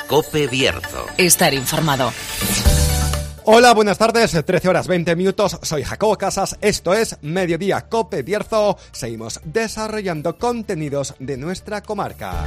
COPE Bierzo. Estar informado. Hola, buenas tardes, 13 horas 20 minutos, soy Jacobo Casas, esto es Mediodía COPE Bierzo, seguimos desarrollando contenidos de nuestra comarca.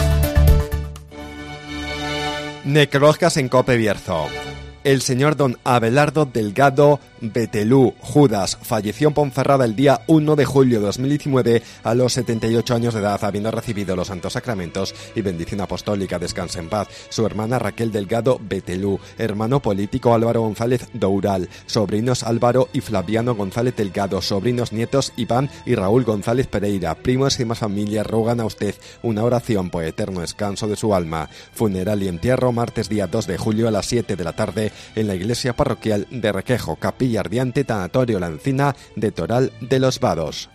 Necrológicas en COPE Bierzo. El señor don Abelardo Delgado Betelú Judas falleció en Ponferrada el día 1 de julio de 2019 a los 78 años de edad, habiendo recibido los santos sacramentos y bendición apostólica. Descanse en paz. Su hermana Raquel Delgado Betelú, hermano político Álvaro González Doural, sobrinos Álvaro y Flaviano González Delgado, sobrinos nietos Iván y Raúl González Pereira, primos y más familia rogan a usted una oración por eterno descanso de su alma. Funeral y entierro martes día 2 de julio a las 7 de la tarde en la iglesia parroquial de Requejo, Capilla Ardiente, Tanatorio La Encina de Toral de los Vados.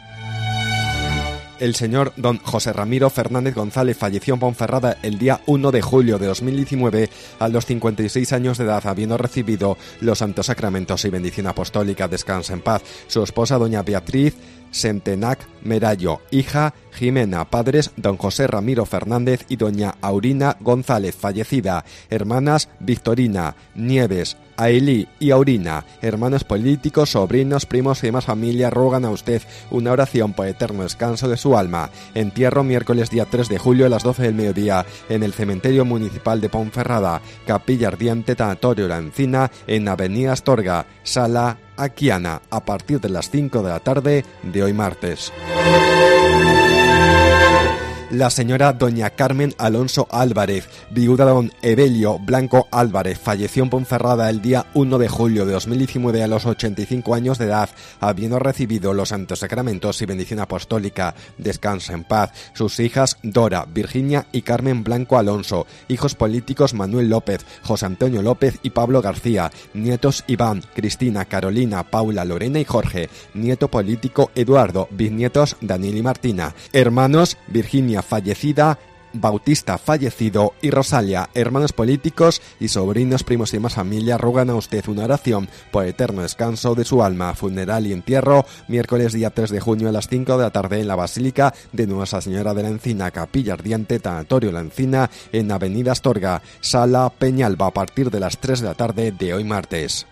El señor don José Ramiro Fernández González falleció en Ponferrada el día 1 de julio de 2019 a los 56 años de edad, habiendo recibido los santos sacramentos y bendición apostólica. Descansa en paz. Su esposa doña Beatriz Sentenac Merallo, hija Jimena, padres don José Ramiro Fernández y doña Aurina González, fallecida, hermanas Victorina, Nieves, Ailí y Aurina, hermanos políticos, sobrinos, primos y demás familia rogan a usted una oración por eterno descanso de su alma. Entierro miércoles día 3 de julio a las 12 del mediodía en el cementerio municipal de Ponferrada, Capilla Ardiente, Tanatorio La Encina, en Avenida Astorga, Sala Aquiana, a partir de las 5 de la tarde de hoy martes. La señora doña Carmen Alonso Álvarez, viuda de don Evelio Blanco Álvarez, falleció en Ponferrada el día 1 de julio de 2019 a los 85 años de edad, habiendo recibido los santos sacramentos y bendición apostólica. Descansa en paz. Sus hijas Dora, Virginia y Carmen Blanco Alonso, hijos políticos Manuel López, José Antonio López y Pablo García, nietos Iván, Cristina, Carolina, Paula, Lorena y Jorge, nieto político Eduardo, bisnietos Daniel y Martina, hermanos Virginia fallecida, Bautista fallecido y Rosalia, hermanos políticos y sobrinos, primos y demás familia rogan a usted una oración por eterno descanso de su alma. Funeral y entierro miércoles día 3 de junio a las 5 de la tarde en la Basílica de Nuestra Señora de la Encina, Capilla Ardiente, Tanatorio La Encina, en Avenida Astorga, Sala Peñalba, a partir de las 3 de la tarde de hoy martes.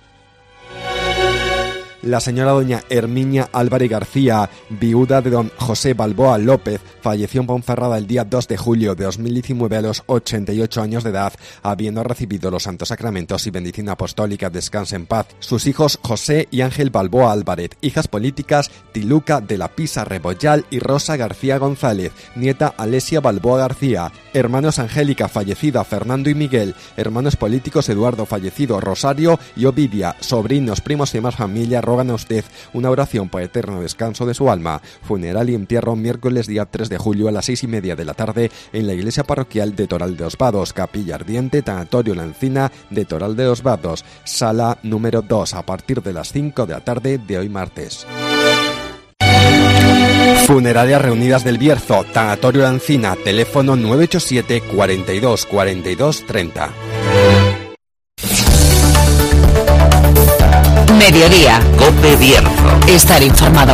La señora doña Herminia Álvarez García, viuda de don José Balboa López, falleció en Ponferrada el día 2 de julio de 2019 a los 88 años de edad, habiendo recibido los santos sacramentos y bendición apostólica. Descanse en paz. Sus hijos José y Ángel Balboa Álvarez, hijas políticas Tiluca de la Pisa Rebollal y Rosa García González, nieta Alesia Balboa García, hermanos Angélica fallecida, Fernando y Miguel, hermanos políticos Eduardo fallecido, Rosario y Ovidia, sobrinos, primos y demás familia rogan a usted una oración por eterno descanso de su alma. Funeral y entierro miércoles día 3 de julio a las 6:30 de la tarde en la iglesia parroquial de Toral de los Vados, Capilla Ardiente, Tanatorio La Encina de Toral de los Vados, sala número 2, a partir de las 5 de la tarde de hoy martes. Funerarias Reunidas del Bierzo, Tanatorio La Encina, teléfono 987 42 42 30. Mediodía. COPE Bierzo. Estar informado.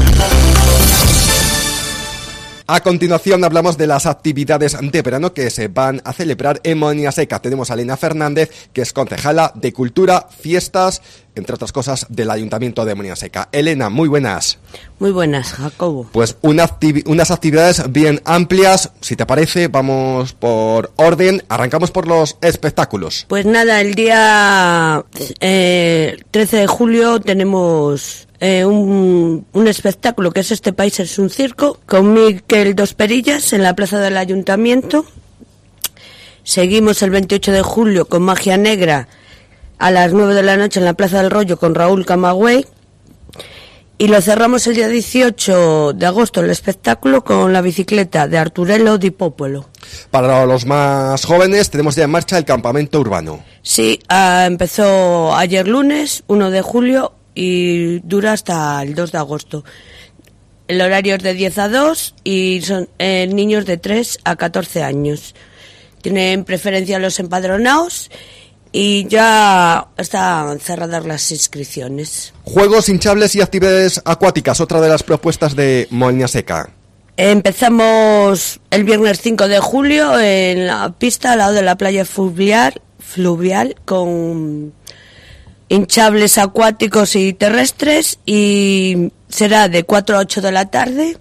A continuación hablamos de las actividades de verano que se van a celebrar en Molina Seca. Tenemos a Elena Fernández, que es concejala de Cultura, Fiestas, entre otras cosas, del Ayuntamiento de Molina Seca. Elena, muy buenas. Muy buenas, Jacobo. Pues unas actividades bien amplias. Si te parece, vamos por orden. Arrancamos por los espectáculos. Pues nada, el día 13 de julio tenemos un espectáculo que es Este País es un circo, con Miquel Dos Perillas en la plaza del Ayuntamiento. Seguimos el 28 de julio con Magia Negra a las 9 de la noche en la Plaza del Rollo con Raúl Camagüey. Y lo cerramos el día 18 de agosto el espectáculo con La bicicleta de Arturello Di Popolo. Para los más jóvenes tenemos ya en marcha el campamento urbano. Sí, empezó ayer lunes, 1 de julio, y dura hasta el 2 de agosto. El horario es de 10 a 2 y son niños de 3 a 14 años. Tienen preferencia los empadronados y ya están cerradas las inscripciones. Juegos hinchables y actividades acuáticas, otra de las propuestas de Molina Seca. Empezamos el viernes 5 de julio en la pista al lado de la playa fluvial con hinchables acuáticos y terrestres, y será de 4 a 8 de la tarde.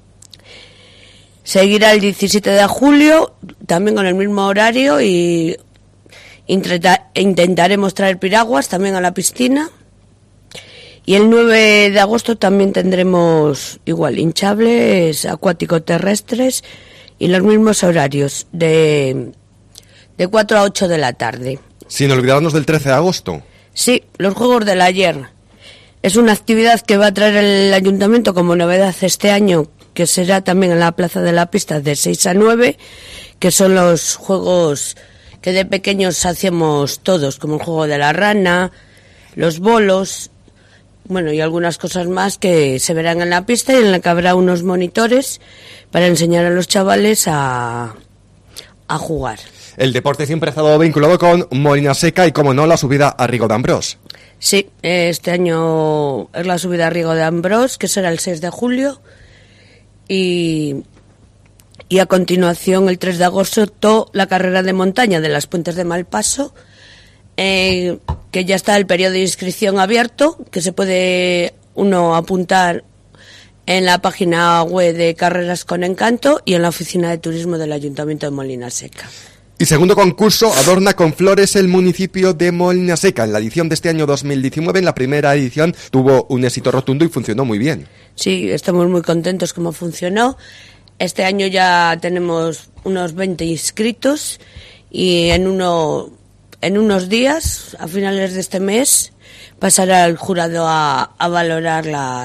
Seguirá el 17 de julio también con el mismo horario y intentaremos traer piraguas también a la piscina. Y el 9 de agosto también tendremos igual hinchables acuáticos terrestres y los mismos horarios de 4 a 8 de la tarde. Sin olvidarnos del 13 de agosto. Sí, los Juegos del Ayer. Es una actividad que va a traer el Ayuntamiento como novedad este año, que será también en la Plaza de la Pista de 6 a 9, que son los juegos que de pequeños hacíamos todos, como el juego de la rana, los bolos, bueno, y algunas cosas más que se verán en la pista, y en la que habrá unos monitores para enseñar a los chavales a jugar. El deporte siempre ha estado vinculado con Molina Seca y, como no, la subida a Rigo de Ambrós. Sí, este año es la subida a Rigo de Ambrós, que será el 6 de julio, y a continuación, el 3 de agosto, la carrera de montaña de las Puentes de Malpaso, que ya está el periodo de inscripción abierto, que se puede uno apuntar en la página web de Carreras con Encanto y en la oficina de turismo del Ayuntamiento de Molina Seca. Y segundo concurso, adorna con flores el municipio de Molina Seca. En la edición de este año 2019, en la primera edición, tuvo un éxito rotundo y funcionó muy bien. Sí, estamos muy contentos cómo funcionó. Este año ya tenemos unos 20 inscritos y en unos días, a finales de este mes, pasará el jurado a valorar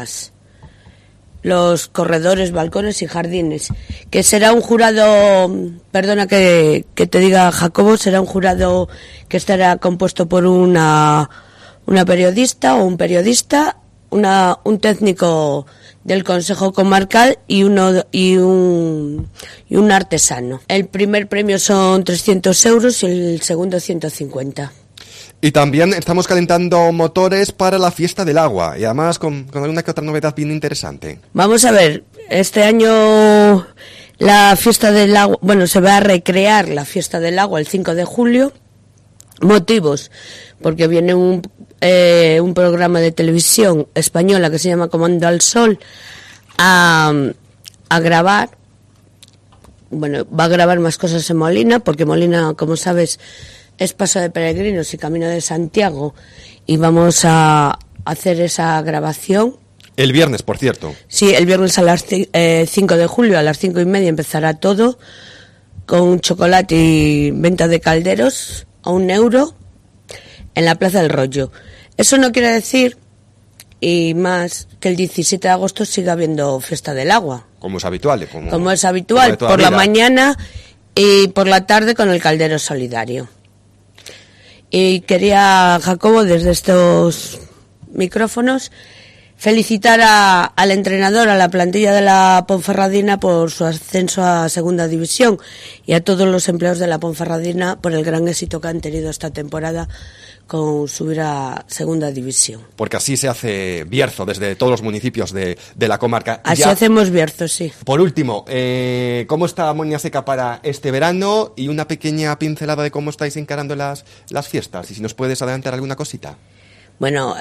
los corredores, balcones y jardines, que será un jurado, perdona que te diga, Jacobo, será un jurado que estará compuesto por una periodista o un periodista, un técnico del Consejo Comarcal y un artesano. El primer premio son 300 euros y el segundo 150. Y también estamos calentando motores para la Fiesta del Agua, y además con alguna que otra novedad bien interesante. Vamos a ver, este año la Fiesta del Agua, bueno, se va a recrear la Fiesta del Agua el 5 de julio. Motivos, porque viene un programa de televisión española que se llama Comando al Sol a grabar. Bueno, va a grabar más cosas en Molina, porque Molina, como sabes, es paso de peregrinos y camino de Santiago, y vamos a hacer esa grabación. El viernes, por cierto. Sí, el viernes a las 5 de julio, a las 5:30 empezará todo, con chocolate y venta de calderos a €1 en la Plaza del Rollo. Eso no quiere decir, y más, que el 17 de agosto siga habiendo Fiesta del Agua. Como es habitual. Como es habitual, por la mañana y por la tarde con el caldero solidario. Y quería, Jacobo, desde estos micrófonos, felicitar al entrenador, a la plantilla de la Ponferradina por su ascenso a Segunda División, y a todos los empleados de la Ponferradina por el gran éxito que han tenido esta temporada con subir a Segunda División. Porque así se hace Bierzo desde todos los municipios de la comarca. Así hacemos Bierzo, sí. Por último, ¿cómo está Molina Seca para este verano? Y una pequeña pincelada de cómo estáis encarando las fiestas, y si nos puedes adelantar alguna cosita. Bueno,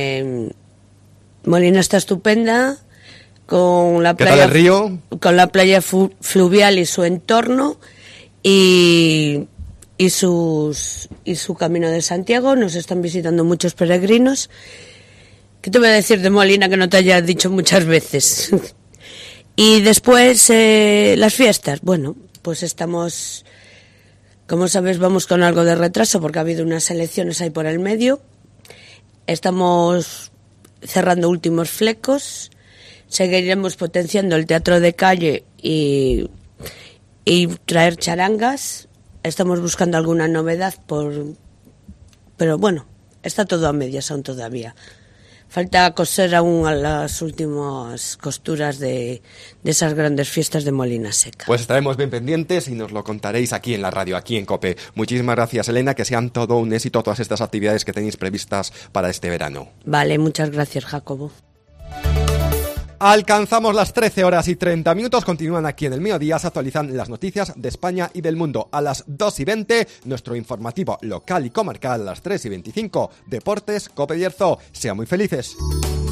Molina está estupenda, con la playa, ¿qué tal el río? Con la playa fluvial y su entorno, y su camino de Santiago. Nos están visitando muchos peregrinos. ¿Qué te voy a decir de Molina que no te haya dicho muchas veces? Y después las fiestas. Bueno, pues estamos, como sabes, vamos con algo de retraso porque ha habido unas elecciones ahí por el medio. Estamos cerrando últimos flecos. Seguiremos potenciando el teatro de calle y traer charangas. Estamos buscando alguna novedad, pero bueno, está todo a medias aún todavía. Falta coser aún a las últimas costuras de esas grandes fiestas de Molina Seca. Pues estaremos bien pendientes y nos lo contaréis aquí en la radio, aquí en COPE. Muchísimas gracias, Elena, que sean todo un éxito todas estas actividades que tenéis previstas para este verano. Vale, muchas gracias, Jacobo. Alcanzamos las 13 horas y 30 minutos, continúan aquí en el Mediodía, se actualizan las noticias de España y del mundo. A las 2 y 20, nuestro informativo local y comarcal, a las 3 y 25, Deportes, Cope Bierzo. Sean muy felices.